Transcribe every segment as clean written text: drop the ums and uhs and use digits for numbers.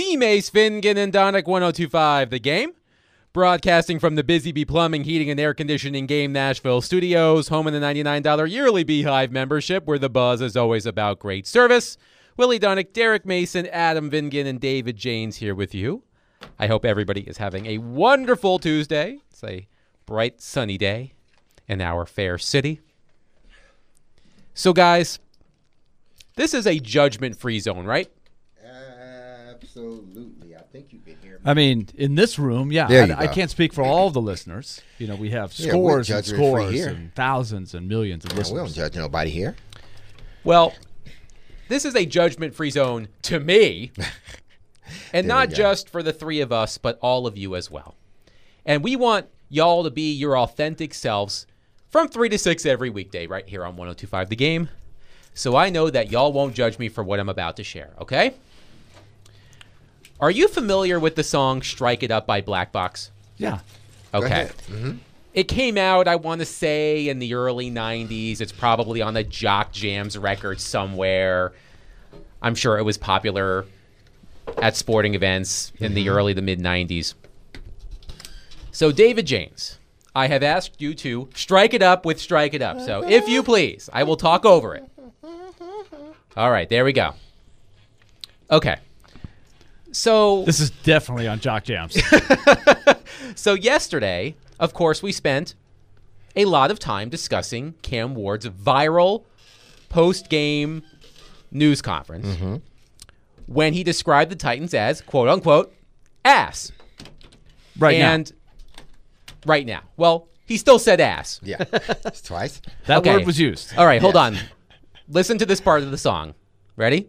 D-Mace, Finnegan, and Donick 1025, The Game. Broadcasting from the Busy Bee Plumbing, Heating, and Air Conditioning Game Nashville studios, home of the $99 yearly Beehive membership, where the buzz is always about great service. Willie Donick, Derek Mason, Adam Vingan, and David Janes here with you. I hope everybody is having a wonderful Tuesday. It's a bright, sunny day in our fair city. So, guys, this is a judgment-free zone, right? Absolutely. I think you can hear me. I mean, in this room, yeah. I can't speak for all the listeners. You know, we have scores and scores and thousands and millions of listeners. We don't judge nobody here. Well, this is a judgment-free zone to me, and not just for the three of us, but all of you as well. And we want y'all to be your authentic selves from 3 to 6 every weekday right here on 1025 The Game. So I know that y'all won't judge me for what I'm about to share, okay? Are you familiar with the song Strike It Up by Black Box? Yeah. Okay. Mm-hmm. It came out, I want to say, in the early 90s. It's probably on the Jock Jams record somewhere. I'm sure it was popular at sporting events in the early to mid-90s. So, David Janes, I have asked you to strike it up with Strike It Up. So, if you please, I will talk over it. All right, there we go. Okay. So this is definitely on Jock Jams. So yesterday, of course, we spent a lot of time discussing Cam Ward's viral post-game news conference when he described the Titans as, quote-unquote, ass. Right now. Well, he still said ass. Yeah. It's twice. That word was used. All right, hold on. Listen to this part of the song. Ready?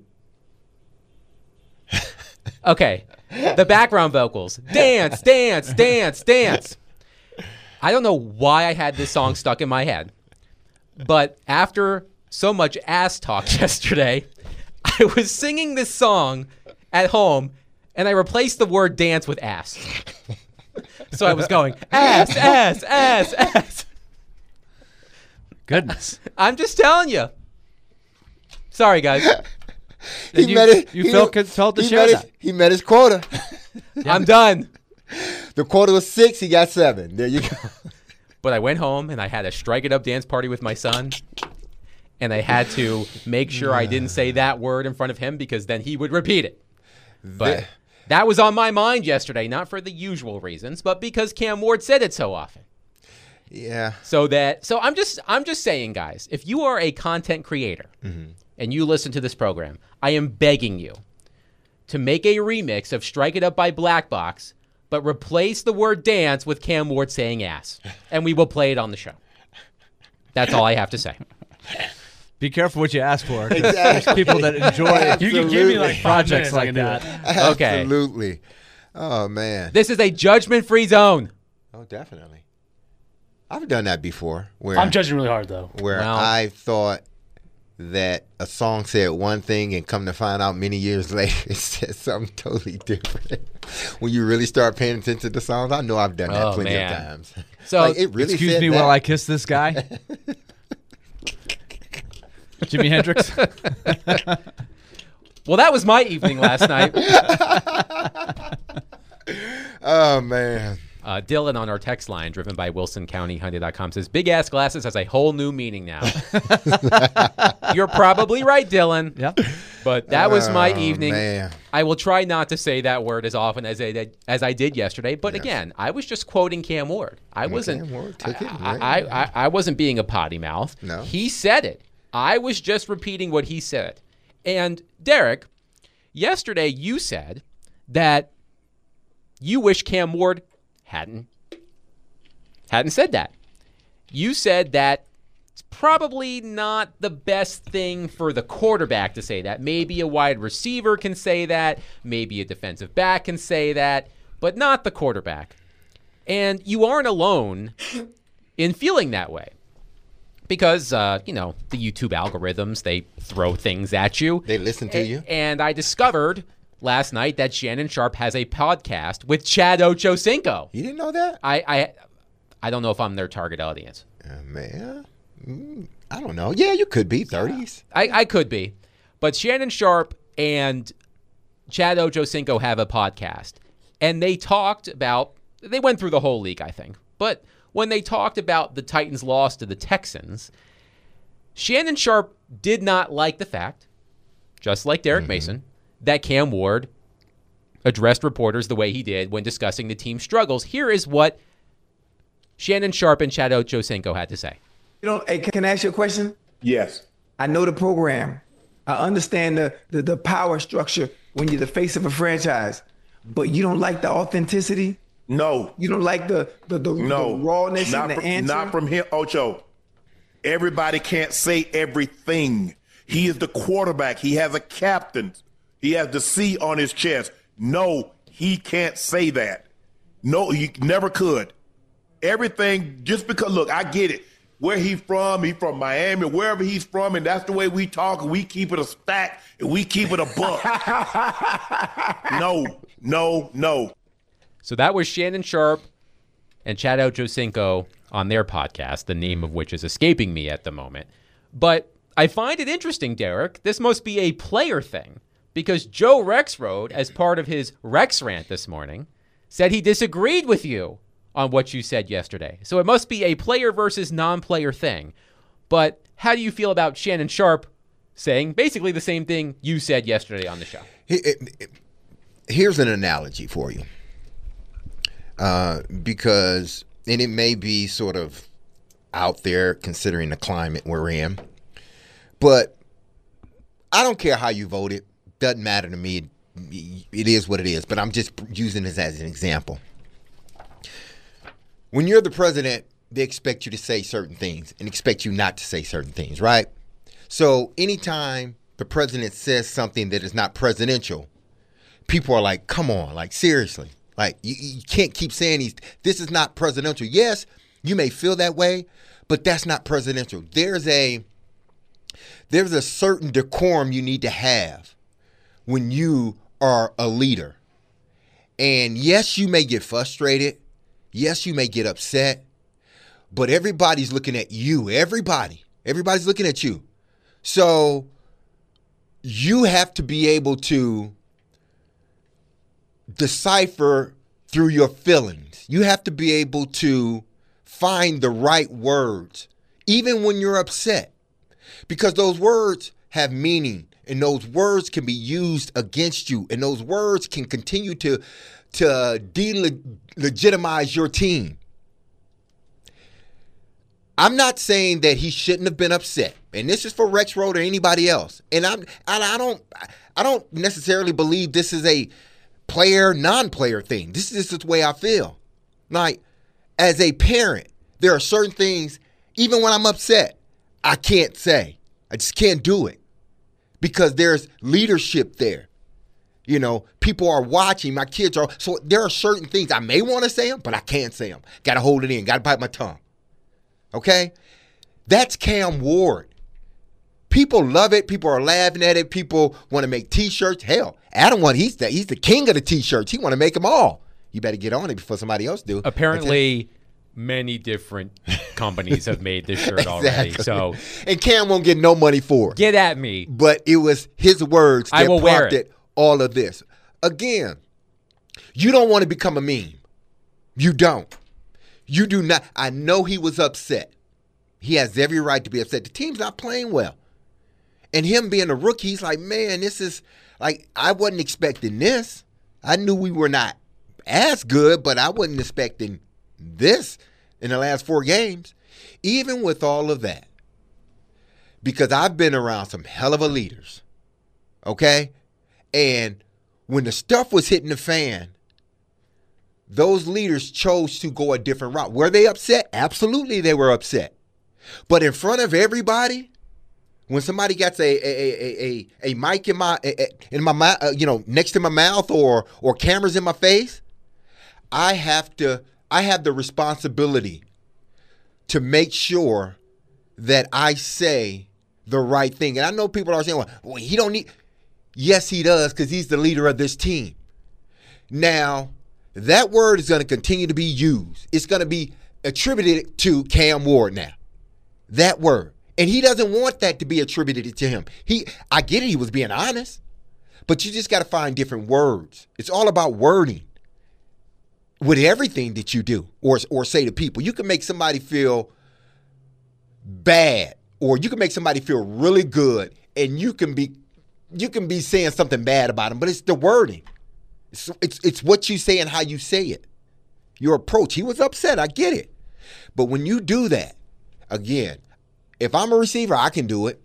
Okay. The background vocals. Dance, dance, dance, dance. I don't know why I had this song stuck in my head, but after so much ass talk yesterday, I was singing this song at home, and I replaced the word dance with ass. So I was going, ass, ass, ass, ass. Goodness. I'm just telling you. Sorry, guys. He felt to share that. He met his quota. I'm done. The quota was 6. He got 7. There you go. But I went home and I had a Strike It Up dance party with my son. And I had to make sure I didn't say that word in front of him because then he would repeat it. But that was on my mind yesterday, not for the usual reasons, but because Cam Ward said it so often. Yeah. So I'm just saying, guys, if you are a content creator and you listen to this program, I am begging you to make a remix of Strike It Up by Black Box, but replace the word dance with Cam Ward saying ass, and we will play it on the show. That's all I have to say. Be careful what you ask for. Exactly. There's people that enjoy it. You can give me like projects projects like that. Okay. Absolutely. Oh, man. This is a judgment-free zone. Oh, definitely. I've done that before. Where I'm judging really hard, though. Where Well, I thought that a song said one thing and come to find out many years later it said something totally different. When you really start paying attention to the songs, I know I've done that plenty of times. So, like, it really Excuse said me that. while I kiss this guy. Jimi Hendrix. well, that was my evening last night. Oh, man. Dylan on our text line, driven by WilsonCountyHyundai.com, says, big ass glasses has a whole new meaning now. You're probably right, Dylan. Yep. But that was my evening. Man. I will try not to say that word as often as I did yesterday. But again, I was just quoting Cam Ward. I wasn't. Cam Ward took it, I wasn't being a potty mouth. No. He said it. I was just repeating what he said. And Derek, yesterday you said that you wish Cam Ward hadn't said that. You said that it's probably not the best thing for the quarterback to say that. Maybe a wide receiver can say that. Maybe a defensive back can say that, but not the quarterback. And you aren't alone in feeling that way. Because, the YouTube algorithms, they throw things at you. They listen to you. And I discovered last night that Shannon Sharp has a podcast with Chad Ochocinco. You didn't know that? I don't know if I'm their target audience. Man. I don't know. Yeah, you could be 30s. I could be. But Shannon Sharp and Chad Ochocinco have a podcast, and they went through the whole league, I think. But when they talked about the Titans' loss to the Texans, Shannon Sharpe did not like the fact, just like Derek Mason, that Cam Ward addressed reporters the way he did when discussing the team's struggles. Here is what Shannon Sharpe and Chad Ochocinco had to say. Hey, can I ask you a question? Yes. I know the program. I understand the power structure when you're the face of a franchise, but you don't like the authenticity? No. You don't like the rawness and the answer? Not from him, Ocho. Everybody can't say everything. He is the quarterback. He has a captain. He has the C on his chest. No, he can't say that. No, he never could. Everything, just because, look, I get it. Where he's from Miami, wherever he's from, and that's the way we talk, and we keep it a stack, and we keep it a buck. No. So that was Shannon Sharpe and Chad Ochocinco on their podcast, the name of which is escaping me at the moment. But I find it interesting, Derek. This must be a player thing, because Joe Rexrode, as part of his Rex rant this morning, said he disagreed with you on what you said yesterday. So it must be a player versus non-player thing. But how do you feel about Shannon Sharpe saying basically the same thing you said yesterday on the show? Here's an analogy for you. Because, and it may be sort of out there considering the climate we're in, but I don't care how you voted. Doesn't matter to me. It is what it is. But I'm just using this as an example. When you're the president, they expect you to say certain things and expect you not to say certain things, right? So anytime the president says something that is not presidential, people are like, come on, like seriously. Like you can't keep saying this is not presidential. Yes, you may feel that way, but that's not presidential. There's a certain decorum you need to have when you are a leader. And yes, you may get frustrated. Yes, you may get upset, but everybody's looking at you. Everybody's looking at you. So you have to be able to decipher through your feelings. You have to be able to find the right words, even when you're upset, because those words have meaning, and those words can be used against you, and those words can continue to delegitimize your team. I'm not saying that he shouldn't have been upset, and this is for Rexrode or anybody else. And I don't necessarily believe this is a player, non-player thing. This is just the way I feel. Like, as a parent, there are certain things, even when I'm upset, I can't say. I just can't do it because there's leadership there. You know, people are watching. My kids are. So there are certain things I may want to say them, but I can't say them. Got to hold it in. Got to bite my tongue. Okay? That's Cam Ward. People love it. People are laughing at it. People want to make T-shirts. Hell, Adam he's the king of the T-shirts. He want to make them all. You better get on it before somebody else do. Apparently, many different companies have made this shirt already. So, and Cam won't get no money for it. Get at me. But it was his words that prompted all of this. Again, you don't want to become a meme. You don't. You do not. I know he was upset. He has every right to be upset. The team's not playing well. And him being a rookie, he's like, man, this is like, I wasn't expecting this. I knew we were not as good, but I wasn't expecting this in the last 4 games. Even with all of that, because I've been around some hell of a leaders, okay? And when the stuff was hitting the fan, those leaders chose to go a different route. Were they upset? Absolutely they were upset. But in front of everybody, when somebody gets a mic in my next to my mouth or cameras in my face, I have the responsibility to make sure that I say the right thing. And I know people are saying, well, he don't need. Yes, he does, because he's the leader of this team. Now, that word is going to continue to be used. It's going to be attributed to Cam Ward now. That word. And he doesn't want that to be attributed to him. I get it, he was being honest. But you just got to find different words. It's all about wording with everything that you do or say to people. You can make somebody feel bad, or you can make somebody feel really good, and you can be saying something bad about them, but it's the wording. It's what you say and how you say it. Your approach. He was upset. I get it. But when you do that, again, if I'm a receiver, I can do it.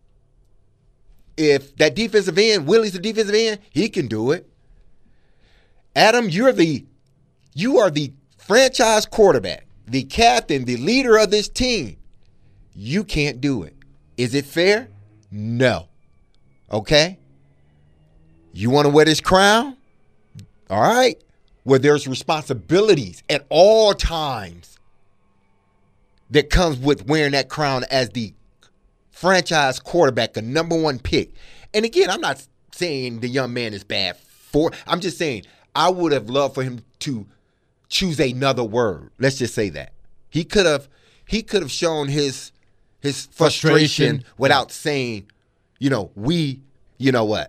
If that defensive end, Willie's the defensive end, he can do it. Adam, you are the franchise quarterback, the captain, the leader of this team. You can't do it. Is it fair? No. Okay? You want to wear this crown? All right. Where there's responsibilities at all times that comes with wearing that crown as the franchise quarterback, a number one pick. And again, I'm not saying the young man is bad for. I'm just saying I would have loved for him to choose another word. Let's just say that. He could have shown his frustration without saying, what.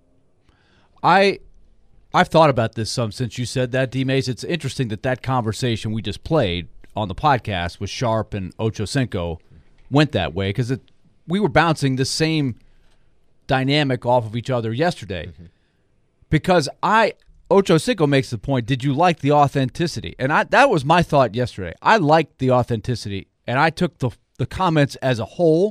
I've thought about this some since you said that, D-Mace. It's interesting that conversation we just played on the podcast with Sharp and Ocho Cinco went that way, because we were bouncing the same dynamic off of each other yesterday. Mm-hmm. Because Ocho Cinco makes the point, did you like the authenticity? And that was my thought yesterday. I liked the authenticity, and I took the comments as a whole,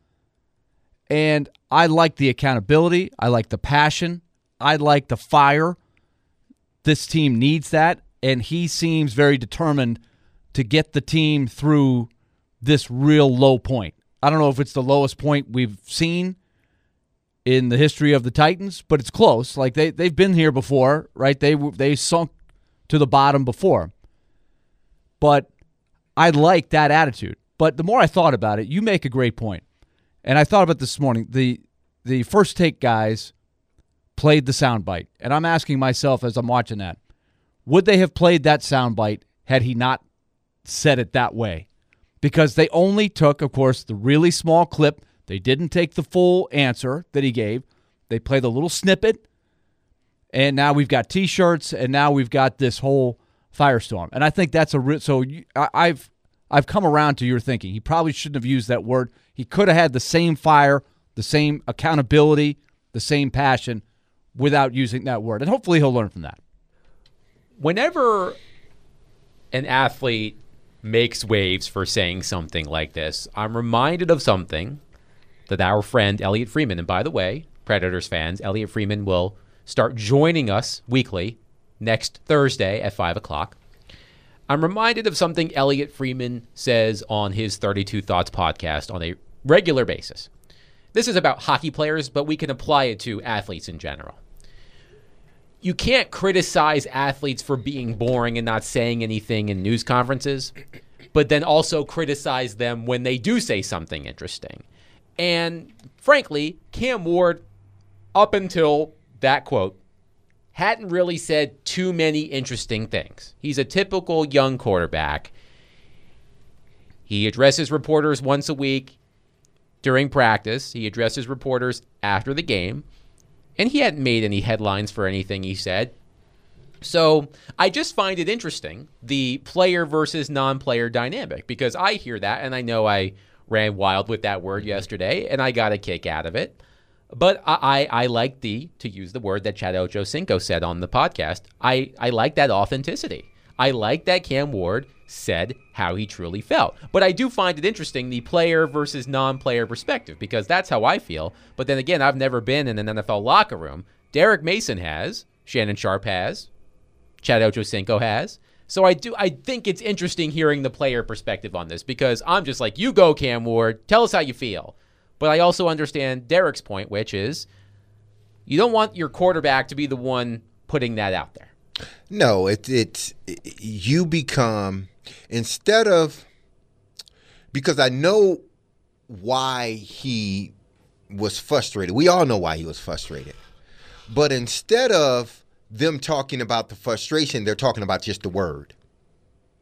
and I like the accountability. I like the passion. I like the fire. This team needs that, and he seems very determined to get the team through this real low point. I don't know if it's the lowest point we've seen in the history of the Titans, but it's close. Like they've been here before, right? They sunk to the bottom before. But I like that attitude. But the more I thought about it, you make a great point. And I thought about this morning. The First Take guys played the soundbite. And I'm asking myself as I'm watching that, would they have played that soundbite had he not said it that way? Because they only took, of course, the really small clip. They didn't take the full answer that he gave. They played a little snippet. And now we've got T-shirts, and now we've got this whole firestorm. And I think that's I've come around to your thinking. He probably shouldn't have used that word. He could have had the same fire, the same accountability, the same passion without using that word. And hopefully he'll learn from that. Whenever an athlete makes waves for saying something like this, I'm reminded of something that our friend Elliot Freeman, and by the way, Predators fans, Elliot Freeman will start joining us weekly next Thursday at 5 o'clock. I'm reminded of something Elliot Freeman says on his 32 Thoughts podcast on a regular basis. This is about hockey players, but we can apply it to athletes in general. You can't criticize athletes for being boring and not saying anything in news conferences, but then also criticize them when they do say something interesting. And frankly, Cam Ward, up until that quote, hadn't really said too many interesting things. He's a typical young quarterback. He addresses reporters once a week during practice. He addresses reporters after the game. And he hadn't made any headlines for anything he said. So I just find it interesting, the player versus non-player dynamic, because I hear that, and I know I ran wild with that word yesterday, and I got a kick out of it. But I like to use the word that Chad Ochocinco said on the podcast, I like that authenticity. I like that Cam Ward said how he truly felt. But I do find it interesting, the player versus non-player perspective, because that's how I feel. But then again, I've never been in an NFL locker room. Derek Mason has. Shannon Sharp has. Chad Ochocinco has. So I think it's interesting hearing the player perspective on this, because I'm just like, you go, Cam Ward. Tell us how you feel. But I also understand Derek's point, which is you don't want your quarterback to be the one putting that out there. No, you become, instead of, because I know why he was frustrated. We all know why he was frustrated. But instead of them talking about the frustration, they're talking about just the word.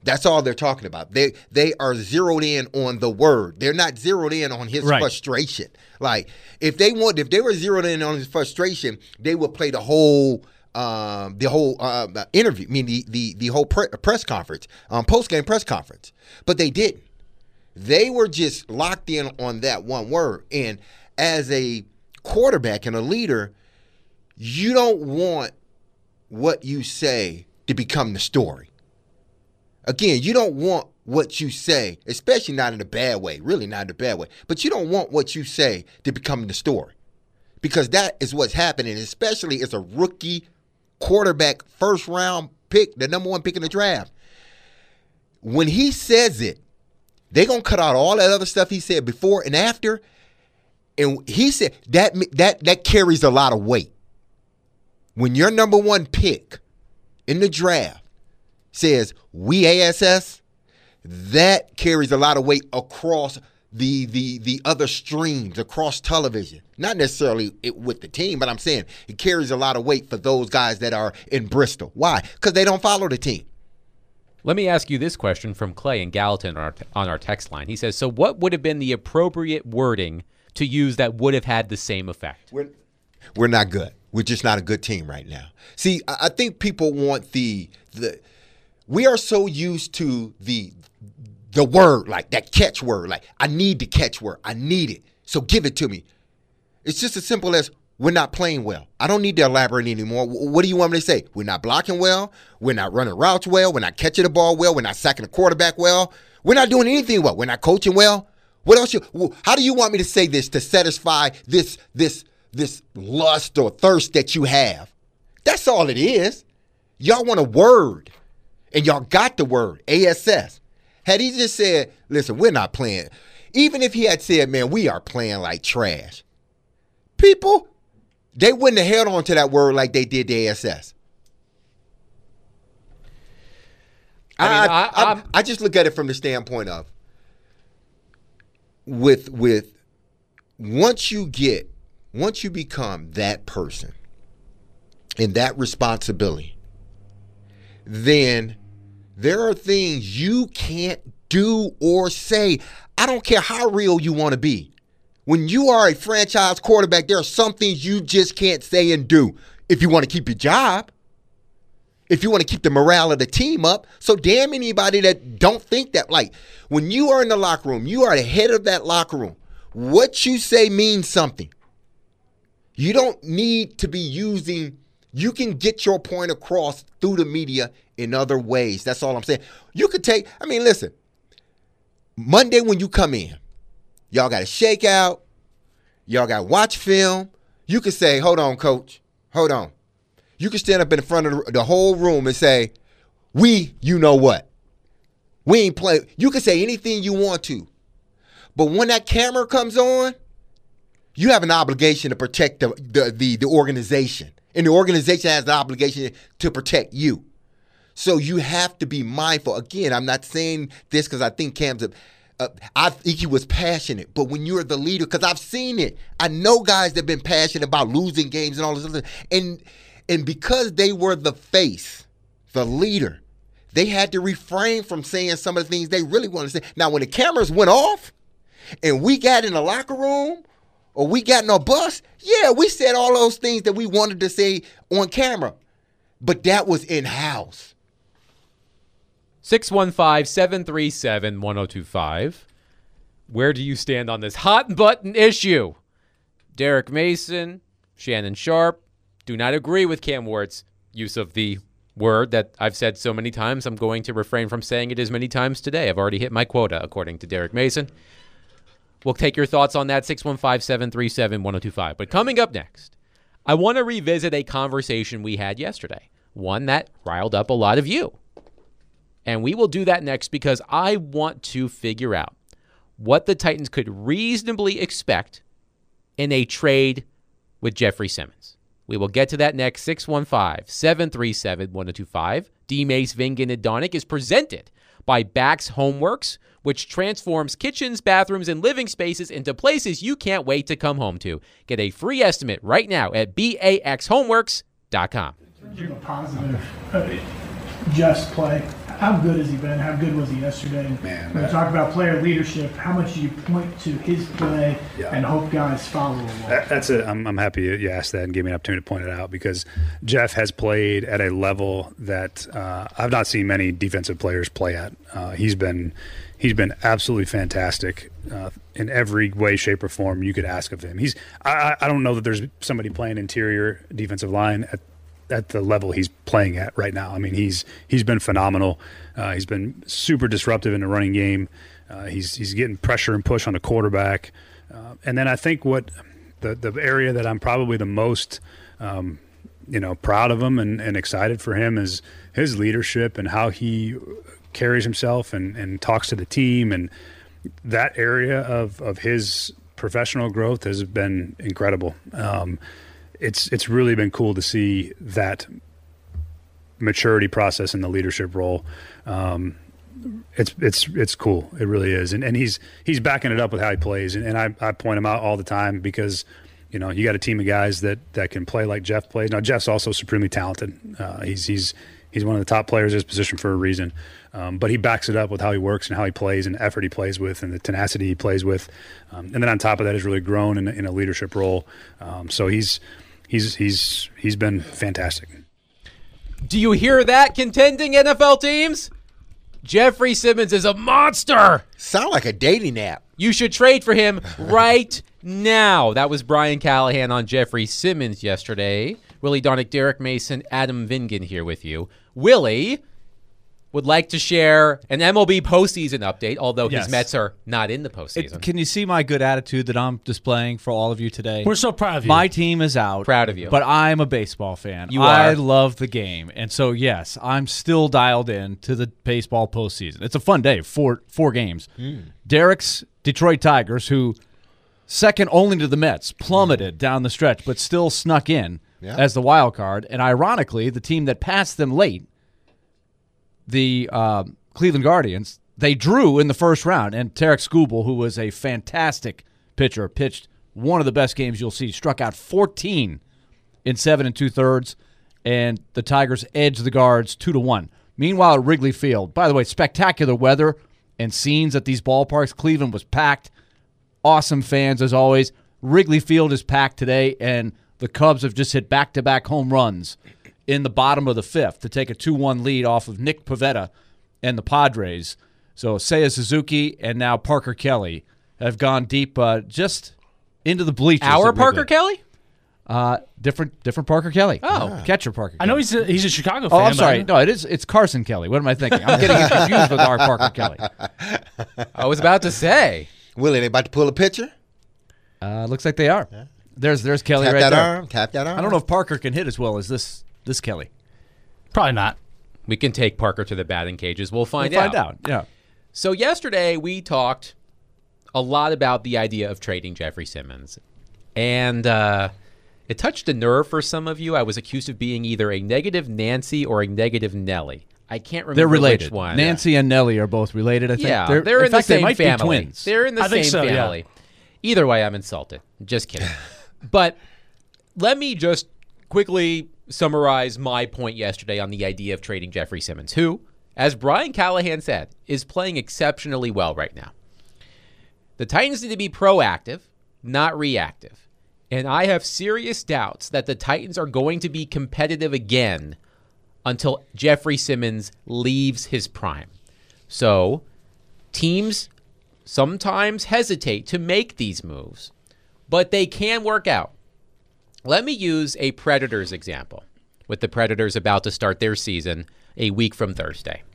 That's all they're talking about. They are zeroed in on the word. They're not zeroed in on his frustration. Like if they were zeroed in on his frustration, they would play the whole interview. I mean the whole press conference, post game press conference. But they didn't. They were just locked in on that one word. And as a quarterback and a leader, you don't want what you say to become the story. Again, you don't want what you say, especially not in a bad way, really not in a bad way, but you don't want what you say to become the story, because that is what's happening, especially as a rookie quarterback, first-round pick, the number one pick in the draft. When he says it, they're going to cut out all that other stuff he said before and after, and he said that carries a lot of weight. When your number one pick in the draft says we ASS, that carries a lot of weight across the other streams, across television. Not necessarily with the team, but I'm saying it carries a lot of weight for those guys that are in Bristol. Why? Because they don't follow the team. Let me ask you this question from Clay in Gallatin on our text line. He says, so what would have been the appropriate wording to use that would have had the same effect? We're not good. We're just not a good team right now. See, I think people want we are so used to the word, like that catch word, like I need the catch word. I need it. So give it to me. It's just as simple as we're not playing well. I don't need to elaborate anymore. What do you want me to say? We're not blocking well. We're not running routes well. We're not catching the ball well. We're not sacking the quarterback well. We're not doing anything well. We're not coaching well. What else? How do you want me to say this to satisfy this lust or thirst that you have? That's all it is. Y'all want a word, and y'all got the word, ASS. Had he just said, listen, we're not playing, even if he had said, man, we are playing like trash, people, they wouldn't have held on to that word like they did the ASS. I just look at it from the standpoint of with once you become that person and that responsibility, then there are things you can't do or say. I don't care how real you want to be. When you are a franchise quarterback, there are some things you just can't say and do if you want to keep your job, if you want to keep the morale of the team up. So damn anybody that don't think that. Like, when you are in the locker room, you are the head of that locker room. What you say means something. You don't need to be you can get your point across through the media in other ways. That's all I'm saying. You could listen, Monday when you come in, y'all got to shake out. Y'all got to watch film. You could say, hold on, coach. Hold on. You can stand up in front of the whole room and say, you know what? We ain't playing. You can say anything you want to. But when that camera comes on, you have an obligation to protect the organization. And the organization has the obligation to protect you. So you have to be mindful. Again, I'm not saying this because I think Cam's I think he was passionate. But when you're the leader, because I've seen it. I know guys that have been passionate about losing games and all this other stuff. And because they were the face, the leader, they had to refrain from saying some of the things they really wanted to say. Now, when the cameras went off and we got in the locker room or we got in a bus, yeah, we said all those things that we wanted to say on camera. But that was in-house. 615-737-1025. Where do you stand on this hot button issue? Derek Mason, Shannon Sharp do not agree with Cam Ward's use of the word that I've said so many times. I'm going to refrain from saying it as many times today. I've already hit my quota, according to Derek Mason. We'll take your thoughts on that, 615-737-1025. But coming up next, I want to revisit a conversation we had yesterday, one that riled up a lot of you. And we will do that next because I want to figure out what the Titans could reasonably expect in a trade with Jeffrey Simmons. We will get to that next. 615-737-1025. D-Mace, Vingan, and Donick is presented by Bax Homeworks, which transforms kitchens, bathrooms, and living spaces into places you can't wait to come home to. Get a free estimate right now at baxhomeworks.com. Positive, just play. How good has he been? How good was he yesterday? Man, when we talk about player leadership, how much do you point to his play and hope guys follow along? That's it. I'm happy you asked that and gave me an opportunity to point it out, because Jeff has played at a level that I've not seen many defensive players play at. He's been absolutely fantastic in every way, shape, or form you could ask of him. I don't know that there's somebody playing interior defensive line at the level he's playing at right now. I mean, he's been phenomenal. He's been super disruptive in the running game. He's getting pressure and push on the quarterback. And then I think what the area that I'm probably the most proud of him and excited for him is his leadership and how he carries himself and talks to the team. And that area of his professional growth has been incredible. It's really been cool to see that maturity process in the leadership role. It's cool. It really is. And he's backing it up with how he plays. And I point him out all the time because, you got a team of guys that can play like Jeff plays. Now, Jeff's also supremely talented. He's one of the top players in his position for a reason. But he backs it up with how he works and how he plays and the effort he plays with and the tenacity he plays with. And then on top of that, he's really grown in a leadership role. So he's been fantastic. Do you hear that, contending NFL teams? Jeffrey Simmons is a monster. Sound like a dating app. You should trade for him right now. That was Brian Callahan on Jeffrey Simmons yesterday. Willie Donick, Derek Mason, Adam Vingan here with you. Willie would like to share an MLB postseason update, although his Mets are not in the postseason. Can you see my good attitude that I'm displaying for all of you today? We're so proud of you. My team is out. Proud of you. But I'm a baseball fan. You are. I love the game. And so, yes, I'm still dialed in to the baseball postseason. It's a fun day, four games. Derek's Detroit Tigers, who second only to the Mets, plummeted down the stretch, but still snuck in as the wild card. And ironically, the team that passed them late, the Cleveland Guardians, they drew in the first round, and Tarek Skubal, who was a fantastic pitcher, pitched one of the best games you'll see, struck out 14 in 7 2/3, and the Tigers edged the Guards 2-1. Meanwhile, at Wrigley Field, by the way, spectacular weather and scenes at these ballparks. Cleveland was packed. Awesome fans, as always. Wrigley Field is packed today, and the Cubs have just hit back-to-back home runs in the bottom of the fifth to take a 2-1 lead off of Nick Pivetta and the Padres. So Seiya Suzuki and now Parker Kelly have gone deep just into the bleachers. Our Parker Kelly? Different Parker Kelly. Oh. Catcher Parker Kelly. I know he's a Chicago fan. Oh, I'm sorry. No, it's Carson Kelly. What am I thinking? I'm getting confused with our Parker Kelly. I was about to say. Willie, they about to pull a picture? Looks like they are. Yeah. There's Kelly tap right that there. Arm, tap that arm. I don't know if Parker can hit as well as this Kelly. Probably not. We can take Parker to the batting cages. We'll find out. Yeah. So yesterday we talked a lot about the idea of trading Jeffrey Simmons. And it touched a nerve for some of you. I was accused of being either a negative Nancy or a negative Nelly. I can't remember They're related. which one. Nancy and Nelly are both related, I think. Yeah, they're in the same family. They twins. They're in the same family. Yeah. Either way, I'm insulted. Just kidding. But let me just quickly summarize my point yesterday on the idea of trading Jeffrey Simmons, who, as Brian Callahan said, is playing exceptionally well right now. The Titans need to be proactive, not reactive. And I have serious doubts that the Titans are going to be competitive again until Jeffrey Simmons leaves his prime. So teams sometimes hesitate to make these moves, but they can work out. Let me use a Predators example, with the Predators about to start their season a week from Thursday.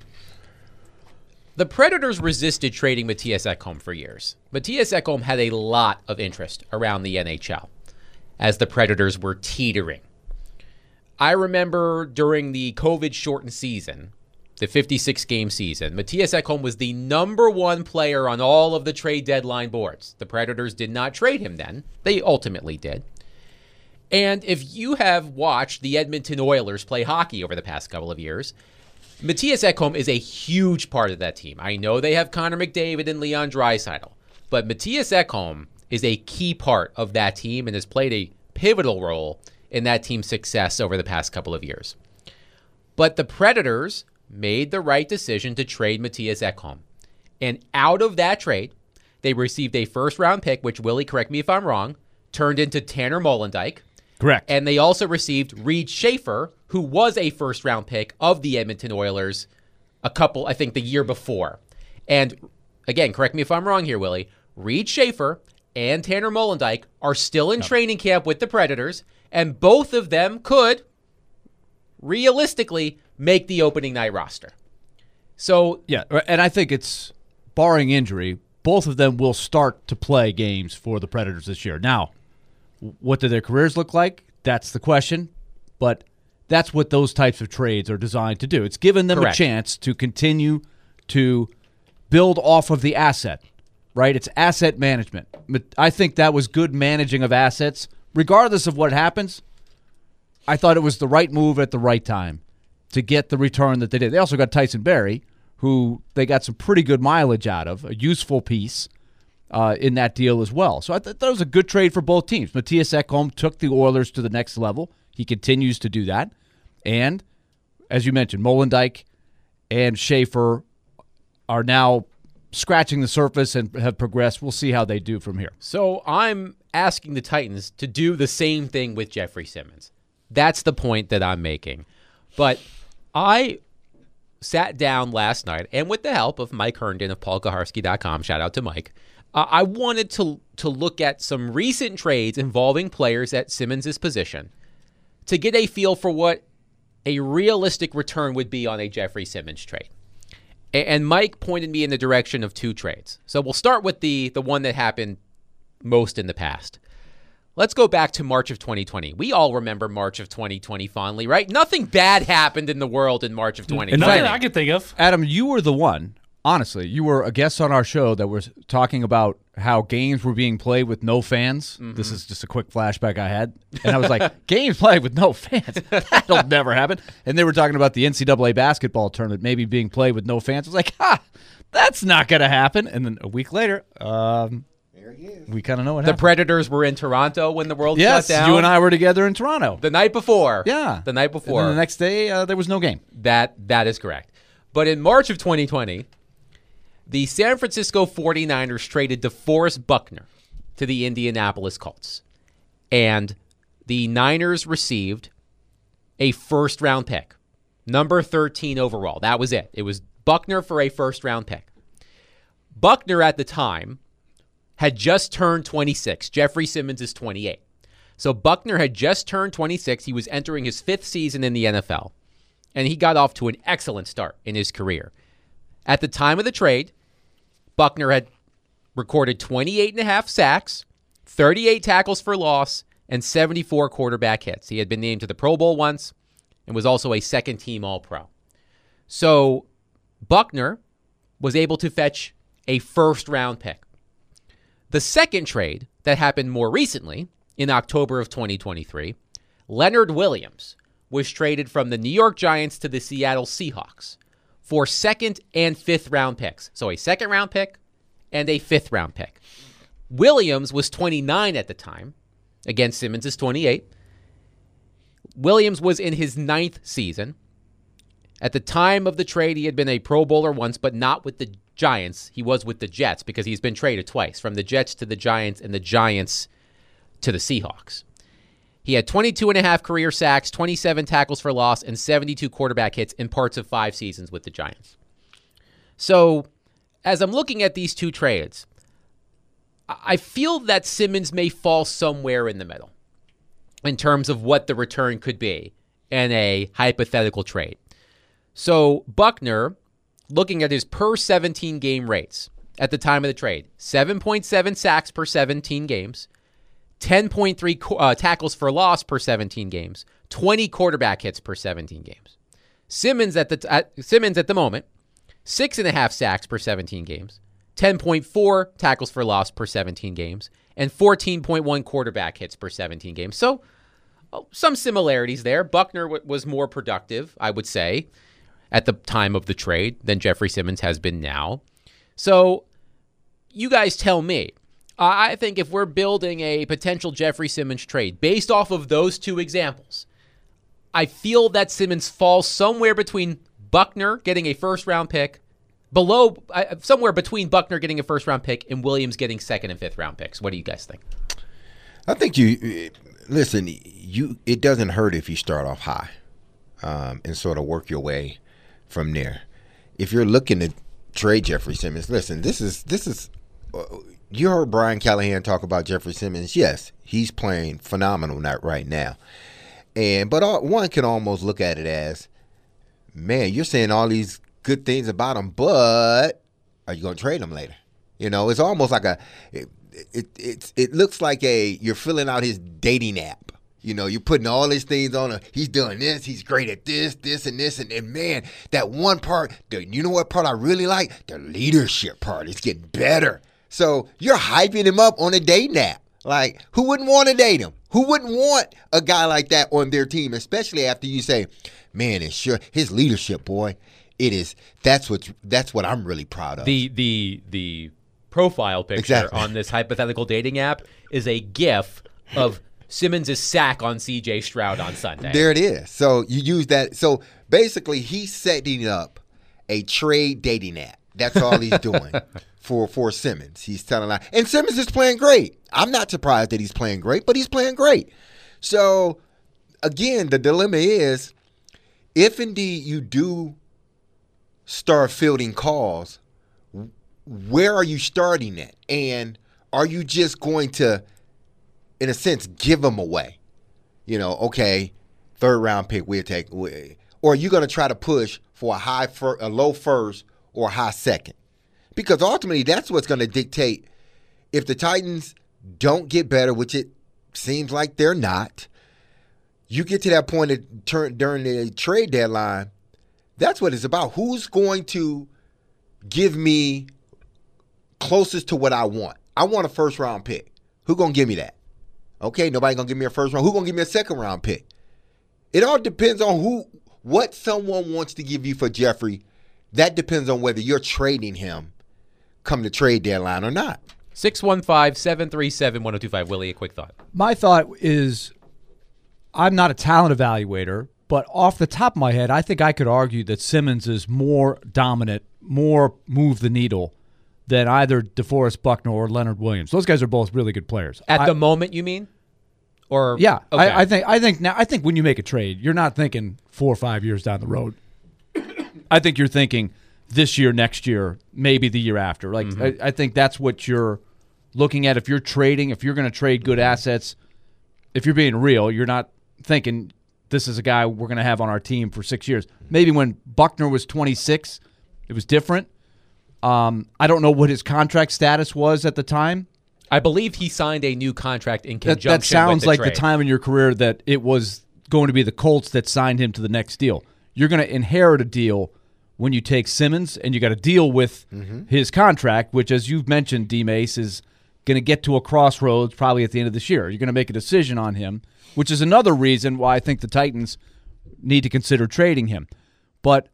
The Predators resisted trading Mattias Ekholm for years. Mattias Ekholm had a lot of interest around the NHL as the Predators were teetering. I remember during the COVID-shortened season, the 56-game season, Mattias Ekholm was the number one player on all of the trade deadline boards. The Predators did not trade him then. They ultimately did. And if you have watched the Edmonton Oilers play hockey over the past couple of years, Mattias Ekholm is a huge part of that team. I know they have Connor McDavid and Leon Draisaitl, but Mattias Ekholm is a key part of that team and has played a pivotal role in that team's success over the past couple of years. But the Predators made the right decision to trade Matthias Ekholm. And out of that trade, they received a first-round pick, which, Willie, correct me if I'm wrong, turned into Tanner Molendyk. Correct. And they also received Reed Schaefer, who was a first-round pick of the Edmonton Oilers the year before. And again, correct me if I'm wrong here, Willie, Reed Schaefer and Tanner Molendyk are still in training camp with the Predators, and both of them could, realistically, make the opening night roster. So, yeah, and I think it's, barring injury, both of them will start to play games for the Predators this year. Now, what do their careers look like? That's the question. But that's what those types of trades are designed to do. It's given them a chance to continue to build off of the asset, right? It's asset management. I think that was good managing of assets. Regardless of what happens, I thought it was the right move at the right time to get the return that they did. They also got Tyson Barrie, who they got some pretty good mileage out of, a useful piece in that deal as well. So I thought that was a good trade for both teams. Matthias Ekholm took the Oilers to the next level. He continues to do that. And, as you mentioned, Molendyk and Schaefer are now scratching the surface and have progressed. We'll see how they do from here. So I'm asking the Titans to do the same thing with Jeffrey Simmons. That's the point that I'm making. But I sat down last night, and with the help of Mike Herndon of PaulKaharski.com, shout out to Mike, I wanted to look at some recent trades involving players at Simmons' position to get a feel for what a realistic return would be on a Jeffrey Simmons trade. And Mike pointed me in the direction of two trades. So we'll start with the one that happened most in the past. Let's go back to March of 2020. We all remember March of 2020 fondly, right? Nothing bad happened in the world in March of 2020. Nothing I could think of. Adam, you were the one. Honestly, you were a guest on our show that was talking about how games were being played with no fans. Mm-hmm. This is just a quick flashback I had. And I was like, games played with no fans? That'll never happen. And they were talking about the NCAA basketball tournament maybe being played with no fans. I was like, that's not going to happen. And then a week later, there he is. We kind of know what happened. The Predators were in Toronto when the world shut down. You and I were together in Toronto. The night before. Yeah. The night before. And then the next day, there was no game. That is correct. But in March of 2020, the San Francisco 49ers traded DeForest Buckner to the Indianapolis Colts. And the Niners received a first-round pick, number 13 overall. That was it. It was Buckner for a first-round pick. Buckner at the time had just turned 26. Jeffrey Simmons is 28. So Buckner had just turned 26. He was entering his fifth season in the NFL. And he got off to an excellent start in his career. At the time of the trade, Buckner had recorded 28.5 sacks, 38 tackles for loss, and 74 quarterback hits. He had been named to the Pro Bowl once and was also a second-team All-Pro. So Buckner was able to fetch a first-round pick. The second trade that happened more recently, in October of 2023, Leonard Williams was traded from the New York Giants to the Seattle Seahawks for second and fifth round picks. So a second round pick and a fifth round pick. Williams was 29 at the time. Again, Simmons is 28. Williams was in his 9th season. At the time of the trade, he had been a Pro Bowler once, but not with the Giants. He was with the Jets because he's been traded twice, from the Jets to the Giants and the Giants to the Seahawks. He had 22.5 career sacks, 27 tackles for loss, and 72 quarterback hits in parts of 5 seasons with the Giants. So, as I'm looking at these two trades, I feel that Simmons may fall somewhere in the middle in terms of what the return could be in a hypothetical trade. So, Buckner, looking at his per 17 game rates at the time of the trade, 7.7 sacks per 17 games, 10.3 tackles for loss per 17 games, 20 quarterback hits per 17 games. Simmons at the moment, 6.5 sacks per 17 games, 10.4 tackles for loss per 17 games, and 14.1 quarterback hits per 17 games. So some similarities there. Buckner was more productive, I would say, at the time of the trade than Jeffrey Simmons has been now. So you guys tell me. I think if we're building a potential Jeffrey Simmons trade based off of those two examples, I feel that Simmons falls somewhere between Buckner getting a first-round pick, somewhere between Buckner getting a first-round pick and Williams getting second and fifth-round picks. What do you guys think? I think listen. It doesn't hurt if you start off high, and sort of work your way from there. If you're looking to trade Jeffrey Simmons, listen. This is. You heard Brian Callahan talk about Jeffrey Simmons. Yes, he's playing phenomenal right now, but one can almost look at it as, man, you're saying all these good things about him, but are you going to trade him later? It's almost like it looks like you're filling out his dating app. You're putting all these things on him. He's doing this. He's great at this, and this. And man, that one part, you know what part I really like? The leadership part. It's getting better. So you're hyping him up on a dating app. Like, who wouldn't want to date him? Who wouldn't want a guy like that on their team, especially after you say, man, it's sure his leadership, boy, it is. That's what I'm really proud of. The profile picture on this hypothetical dating app is a GIF of Simmons' sack on C.J. Stroud on Sunday. There it is. So you use that. So basically, he's setting up a trade dating app. That's all he's doing for Simmons. He's telling that. And Simmons is playing great. I'm not surprised that he's playing great, but he's playing great. So, again, the dilemma is, if indeed you do start fielding calls, where are you starting at? And are you just going to, in a sense, give them away? Okay, third-round pick we'll take. Or are you going to try to push for a low first or a high second? Because ultimately, that's what's going to dictate if the Titans don't get better, which it seems like they're not. You get to that point during the trade deadline, that's what it's about. Who's going to give me closest to what I want? I want a first-round pick. Who's going to give me that? Okay, nobody going to give me a first round. Who's going to give me a second-round pick? It all depends on what someone wants to give you for Jeffrey. That depends on whether you're trading him come the trade deadline or not. 615-737-1025. Willie, a quick thought. My thought is, I'm not a talent evaluator, but off the top of my head, I think I could argue that Simmons is more dominant, more move the needle than either DeForest Buckner or Leonard Williams. Those guys are both really good players. At the moment, you mean? Or yeah, okay. I think when you make a trade, you're not thinking 4 or 5 years down the road. I think you're thinking this year, next year, maybe the year after. Like I think that's what you're looking at. If you're trading, if you're going to trade good assets, if you're being real, you're not thinking this is a guy we're going to have on our team for 6 years. Maybe when Buckner was 26, it was different. I don't know what his contract status was at the time. I believe he signed a new contract in conjunction that sounds with the like trade. the time in your career that it was going to be the Colts that signed him to the next deal. You're going to inherit a deal when you take Simmons, and you got to deal with his contract, which, as you've mentioned, D-Mace, is going to get to a crossroads probably at the end of this year. You're going to make a decision on him, which is another reason why I think the Titans need to consider trading him. But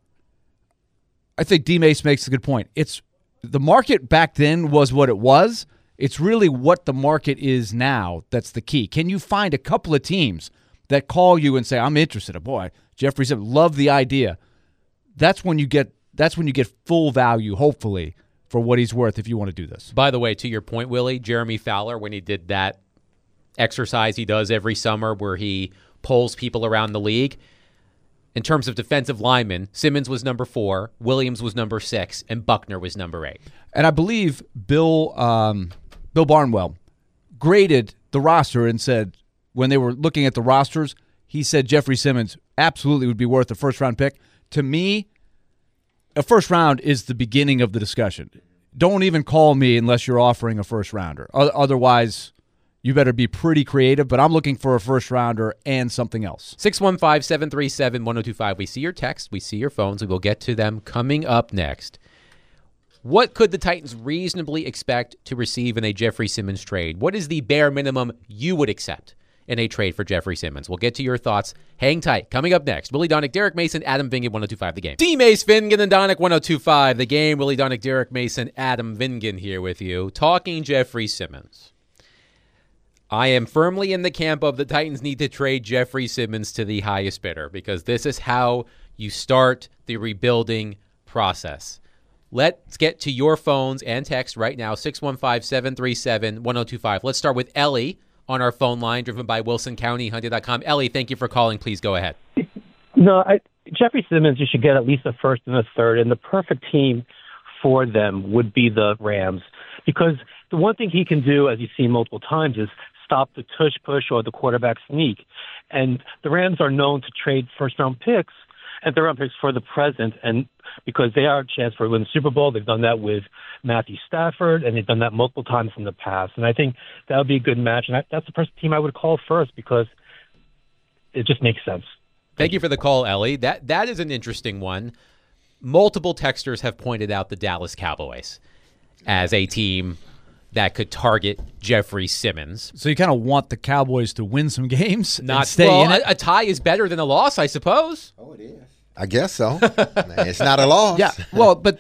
I think D-Mace makes a good point. The market back then was what it was. It's really what the market is now that's the key. Can you find a couple of teams that call you and say, I'm interested? Boy, Jeffrey said, love the idea. That's when you get full value, hopefully, for what he's worth if you want to do this. By the way, to your point, Willie, Jeremy Fowler, when he did that exercise he does every summer where he polls people around the league, in terms of defensive linemen, Simmons was number 4, Williams was number 6, and Buckner was number 8. And I believe Bill Barnwell graded the roster and said, when they were looking at the rosters, he said Jeffrey Simmons absolutely would be worth a first-round pick. To me, a first round is the beginning of the discussion. Don't even call me unless you're offering a first-rounder. Otherwise, you better be pretty creative, but I'm looking for a first-rounder and something else. 615-737-1025. We see your text. We see your phones. We will get to them coming up next. What could the Titans reasonably expect to receive in a Jeffrey Simmons trade? What is the bare minimum you would accept in a trade for Jeffrey Simmons? We'll get to your thoughts. Hang tight. Coming up next, Willie Donick, Derek Mason, Adam Vingan, 102.5 The Game. D-Mace, Vingan, and Donick, 102.5 The Game. Willie Donick, Derek Mason, Adam Vingan here with you, talking Jeffrey Simmons. I am firmly in the camp of the Titans need to trade Jeffrey Simmons to the highest bidder because this is how you start the rebuilding process. Let's get to your phones and text right now, 615-737-1025. Let's start with Ellie on our phone line, driven by WilsonCountyHunting.com. Ellie, thank you for calling. Please go ahead. No, Jeffrey Simmons, you should get at least a first and a third, and the perfect team for them would be the Rams, because the one thing he can do, as you've seen multiple times, is stop the tush push or the quarterback sneak. And the Rams are known to trade first-round picks and third-round picks for the present, and because they are a chance for a win the Super Bowl. They've done that with Matthew Stafford, and they've done that multiple times in the past. And I think that would be a good match. And that's the first team I would call first, because it just makes sense. Thank you for the call, Ellie. That is an interesting one. Multiple texters have pointed out the Dallas Cowboys as a team that could target Jeffrey Simmons. So you kind of want the Cowboys to win some games Not and stay in it? A tie is better than a loss, I suppose. Oh, it is. I guess so. It's not a loss. Yeah, well, but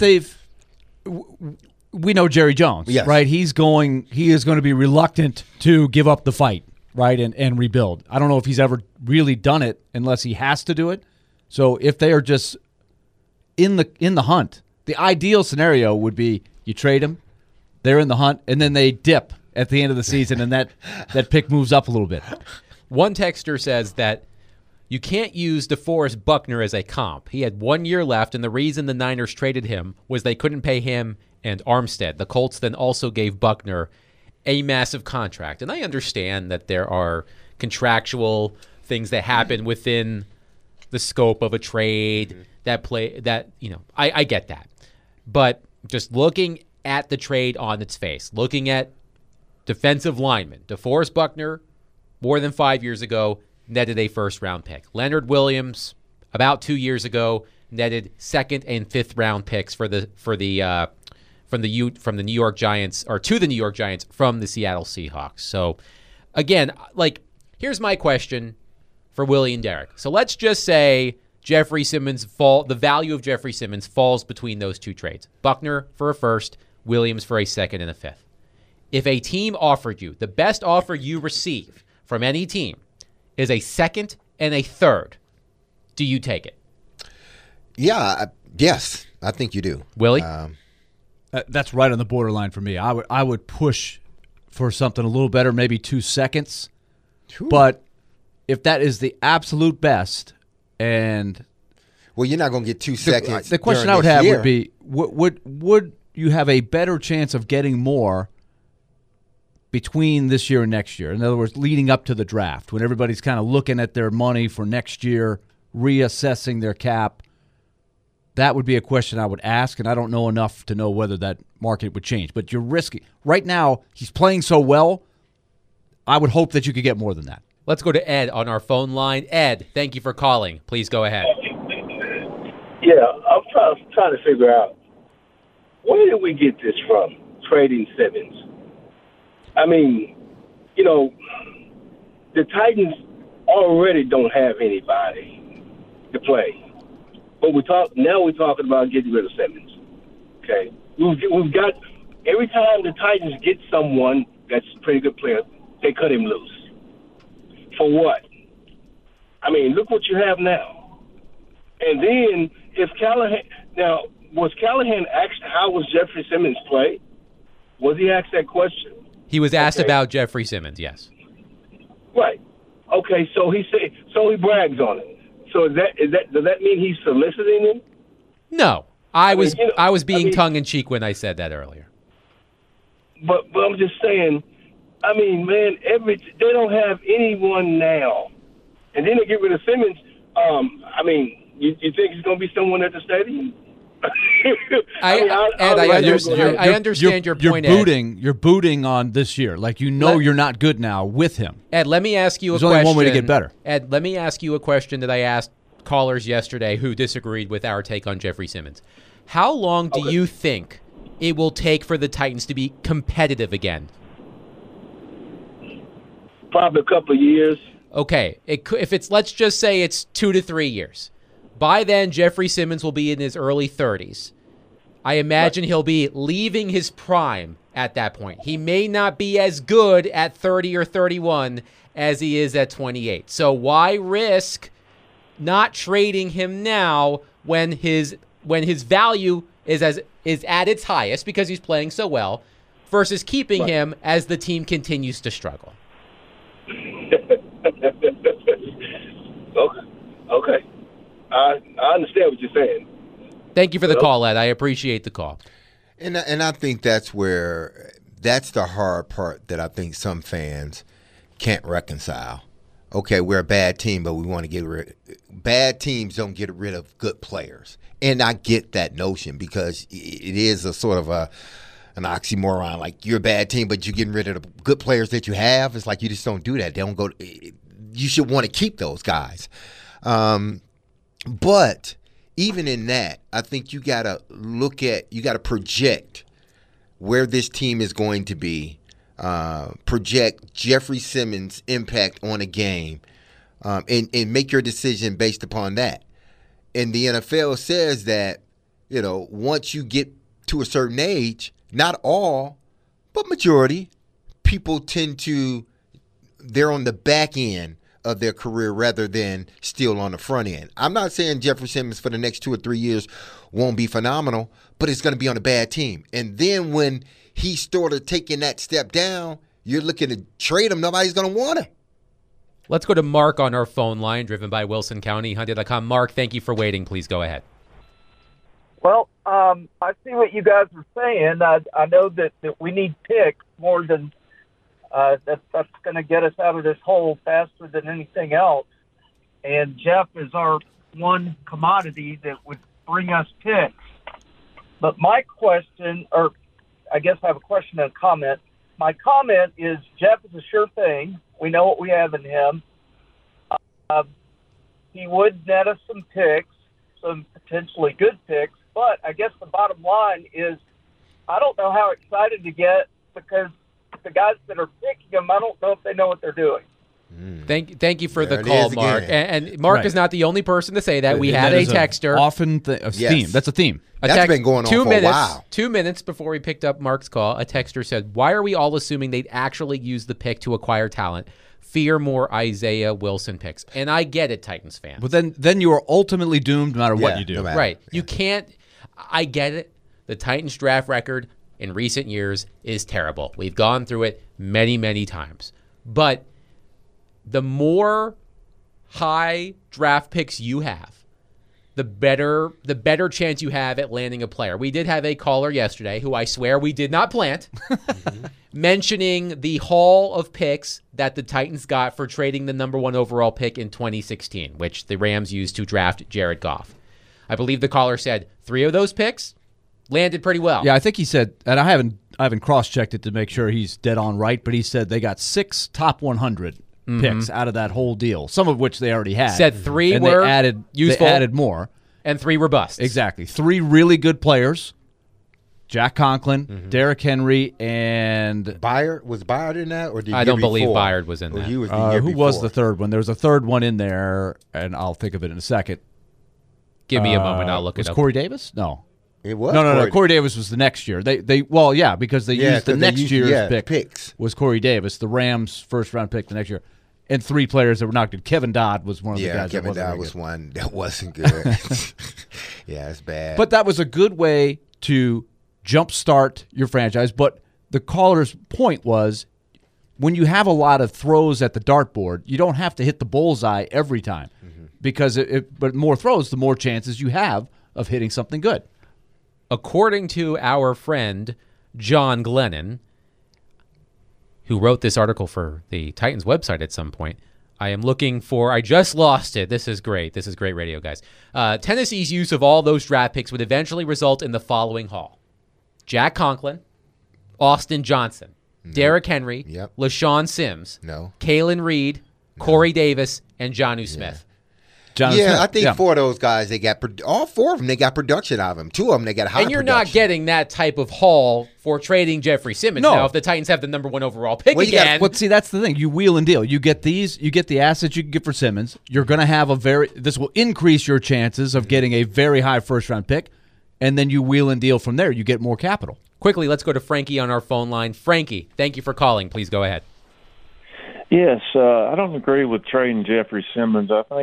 we know Jerry Jones, yes. right? He is going to be reluctant to give up the fight, right, and rebuild. I don't know if he's ever really done it unless he has to do it. So if they are just in the hunt, the ideal scenario would be you trade him, they're in the hunt, and then they dip at the end of the season, and that pick moves up a little bit. One texter says that you can't use DeForest Buckner as a comp. He had 1 year left, and the reason the Niners traded him was they couldn't pay him and Armstead. The Colts then also gave Buckner a massive contract. And I understand that there are contractual things that happen within the scope of a trade I get that. But just looking at the trade on its face, looking at defensive linemen, DeForest Buckner, more than 5 years ago, netted a first-round pick. Leonard Williams, about 2 years ago, netted second and fifth round picks from the New York Giants, or to the New York Giants from the Seattle Seahawks. So again, here's my question for Willie and Derek. So let's just say the value of Jeffrey Simmons falls between those two trades. Buckner for a first, Williams for a second and a fifth. If a team offered you, the best offer you receive from any team is a second and a third, do you take it? Yeah, yes, I think you do. Willie? That's right on the borderline for me. I would push for something a little better, maybe 2 seconds. Ooh. But if that is the absolute best, and well, you're not going to get 2 seconds. The question I would have would be: would you have a better chance of getting more between this year and next year? In other words, leading up to the draft, when everybody's kind of looking at their money for next year, reassessing their cap. That would be a question I would ask, and I don't know enough to know whether that market would change. But you're risky. Right now, he's playing so well, I would hope that you could get more than that. Let's go to Ed on our phone line. Ed, thank you for calling. Please go ahead. Yeah, I'm trying to figure out, where did we get this from, trading Simmons? I mean, the Titans already don't have anybody to play. But we're talking about getting rid of Simmons. Okay, we've got, every time the Titans get someone that's a pretty good player, they cut him loose. For what? I mean, look what you have now. And then if was Callahan asked how was Jeffrey Simmons play? Was he asked that question? He was asked about Jeffrey Simmons. Yes. Right. Okay. So he brags on it. So does that mean he's soliciting him? No, I was being tongue in cheek when I said that earlier. But I'm just saying. I mean, man, they don't have anyone now, and then they get rid of Simmons. I mean, you think it's going to be someone at the stadium? I understand your point, Ed. You're booting on this year. Like, you're not good now with him. Ed, let me ask you a question. There's only one way to get better. Ed, let me ask you a question that I asked callers yesterday who disagreed with our take on Jeffrey Simmons. How long do you think it will take for the Titans to be competitive again? Probably a couple of years. Okay. Let's just say it's 2 to 3 years. By then, Jeffrey Simmons will be in his early 30s. I imagine he'll be leaving his prime at that point. He may not be as good at 30 or 31 as he is at 28. So why risk not trading him now when his value is at its highest because he's playing so well, versus keeping him as the team continues to struggle? Okay. I understand what you're saying. Thank you for the call, Ed. I appreciate the call. And I think that's the hard part that I think some fans can't reconcile. Okay, we're a bad team, but we want to get rid. Bad teams don't get rid of good players, and I get that notion because it is a sort of an oxymoron. Like, you're a bad team, but you're getting rid of the good players that you have. It's like you just don't do that. They don't go. You should want to keep those guys, but even in that, I think you got to project where this team is going to be, project Jeffrey Simmons' impact on a game, and make your decision based upon that. And the NFL says that, once you get to a certain age, not all, but majority, people they're on the back end of their career rather than still on the front end. I'm not saying Jeffrey Simmons for the next 2 or 3 years won't be phenomenal, but it's going to be on a bad team. And then when he started taking that step down, you're looking to trade him. Nobody's going to want him. Let's go to Mark on our phone line, driven by Wilson County, Hyundai.com. Mark, thank you for waiting. Please go ahead. Well, I see what you guys are saying. I know that we need picks more than that's going to get us out of this hole faster than anything else. And Jeff is our one commodity that would bring us picks. But my question, or I guess I have a question and a comment. My comment is Jeff is a sure thing. We know what we have in him. He would net us some picks, some potentially good picks. But I guess the bottom line is I don't know how excited to get because the guys that are picking him, I don't know if they know what they're doing. Thank you for the call, Mark. And Mark is not the only person to say that. We had a texter. Theme. That's a theme. That's been going on for a while. 2 minutes before we picked up Mark's call, a texter said, "Why are we all assuming they'd actually use the pick to acquire talent? Fear more Isaiah Wilson picks." And I get it, Titans fans. But then you are ultimately doomed no matter what you do. Right. You can't. I get it. The Titans draft record in recent years is terrible. We've gone through it many, many times. But the more high draft picks you have, the better chance you have at landing a player. We did have a caller yesterday who I swear we did not plant, mentioning the haul of picks that the Titans got for trading the number 1 overall pick in 2016, which the Rams used to draft Jared Goff. I believe the caller said 3 of those picks landed pretty well. Yeah, I think he said, and I haven't cross-checked it to make sure he's dead on right, but he said they got 6 top 100 picks out of that whole deal, some of which they already had. Said 3 and were useful. They added more. And 3 were busts. Exactly. 3 really good players. Jack Conklin, Derrick Henry, and Byard. Was Byard in that? Or did I don't believe Byard was in that. He was the year who before. was the third one? There was a third one in there, and I'll think of it in a second. Give me a moment. I'll look it up. Was Corey Davis? No. It was. No. Corey Davis was the next year. Because they used the next year's picks. Was Corey Davis, the Rams' first-round pick the next year. And 3 players that were not good. Kevin Dodd was one of the guys that wasn't good. Yeah, Kevin Dodd was one that wasn't good. Yeah, it's bad. But that was a good way to jumpstart your franchise. But the caller's point was, when you have a lot of throws at the dartboard, you don't have to hit the bullseye every time. Because but more throws, the more chances you have of hitting something good. According to our friend John Glennon, who wrote this article for the Titans website at some point, I just lost it. This is great. This is great radio, guys. Tennessee's use of all those draft picks would eventually result in the following haul: Jack Conklin, Austin Johnson, Derrick Henry, LaShawn Sims, Kalen Reed, Corey Davis, and Jonnu Smith. I think 4 of those guys, all 4 of them, they got production out of them. 2 of them, they got high production. And you're not getting that type of haul for trading Jeffrey Simmons. No. Now, if the Titans have the number 1 overall pick again. See, that's the thing. You wheel and deal. You get the assets you can get for Simmons. You're going to have this will increase your chances of getting a very high first-round pick, and then you wheel and deal from there. You get more capital. Quickly, let's go to Frankie on our phone line. Frankie, thank you for calling. Please go ahead. Yes, I don't agree with trading Jeffrey Simmons. I think he's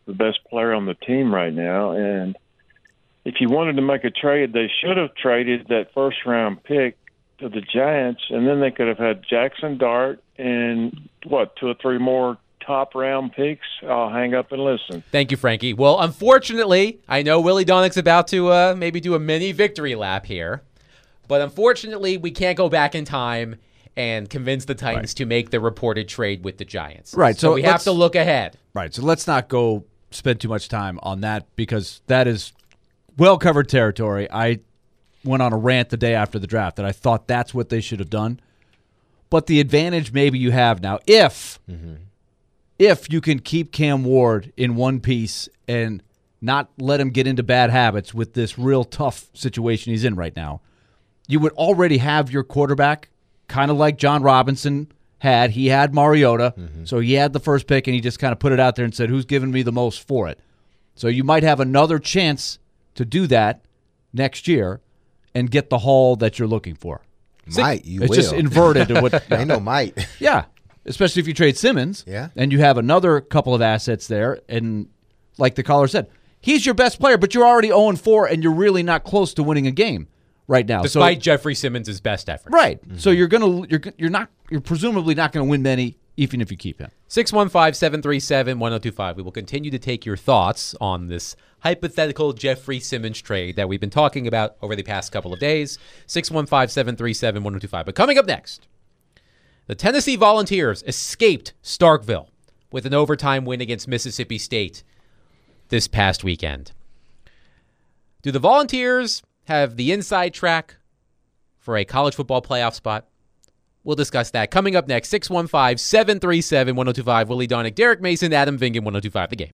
the best player on the team right now. And if you wanted to make a trade, they should have traded that first-round pick to the Giants, and then they could have had Jackson Dart and, 2 or 3 more top-round picks. I'll hang up and listen. Thank you, Frankie. Well, unfortunately, I know Willie Donnick's about to maybe do a mini victory lap here, but unfortunately, we can't go back in time and convince the Titans to make the reported trade with the Giants. Right. So we have to look ahead. Right. So let's not go spend too much time on that because that is well-covered territory. I went on a rant the day after the draft that I thought that's what they should have done. But the advantage maybe you have now, if you can keep Cam Ward in one piece and not let him get into bad habits with this real tough situation he's in right now, you would already have your quarterback kind of like John Robinson had. He had Mariota, so he had the first pick, and he just kind of put it out there and said, who's giving me the most for it? So you might have another chance to do that next year and get the haul that you're looking for. It's just inverted. Ain't no might. Yeah, especially if you trade Simmons. Yeah. And you have another couple of assets there. And like the caller said, he's your best player, but you're already 0-4, and you're really not close to winning a game right now. Despite Jeffrey Simmons' best efforts. Right. So you're presumably not going to win many, even if you keep him. 615-737-1025. We will continue to take your thoughts on this hypothetical Jeffrey Simmons trade that we've been talking about over the past couple of days. 615-737-1025. But coming up next, the Tennessee Volunteers escaped Starkville with an overtime win against Mississippi State this past weekend. Do the Volunteers have the inside track for a college football playoff spot? We'll discuss that coming up next. 615-737-1025. Willie Donnick, Derek Mason, Adam Vingan, 1025 The Game.